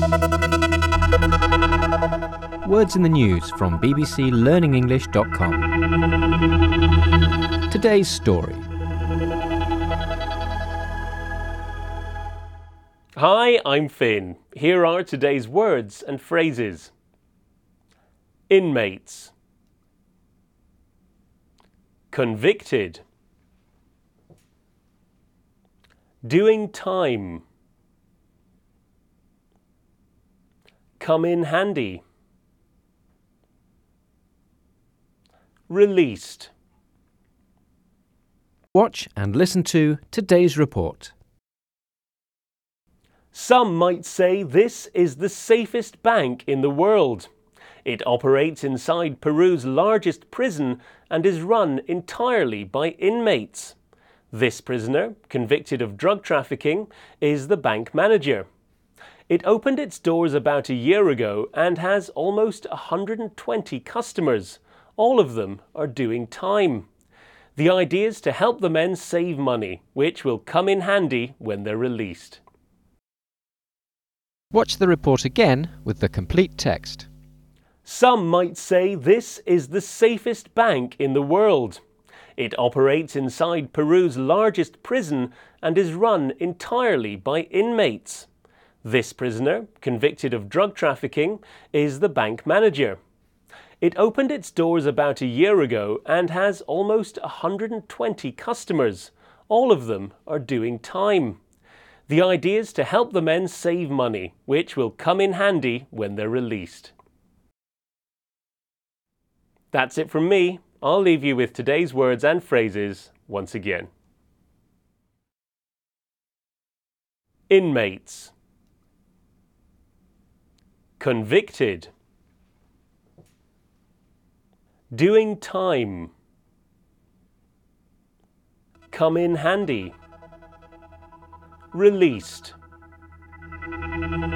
Words in the news from bbclearningenglish.com. Today's story. Hi, I'm Finn. Here are today's words and phrases. Inmates. Convicted. Doing time. Come in handy. Released. Watch and listen to today's report. Some might say this is the safest bank in the world. It operates inside Peru's largest prison and is run entirely by inmates. This prisoner, convicted of drug trafficking, is the bank manager. It opened its doors about a year ago and has almost 120 customers. All of them are doing time. The idea is to help the men save money, which will come in handy when they're released. Watch the report again with the complete text. Some might say this is the safest bank in the world. It operates inside Peru's largest prison and is run entirely by inmates. This prisoner, convicted of drug trafficking, is the bank manager. It opened its doors about a year ago and has almost 120 customers. All of them are doing time. The idea is to help the men save money, which will come in handy when they're released. That's it from me. I'll leave you with today's words and phrases once again. Inmates. Convicted. Doing time. Come in handy. Released.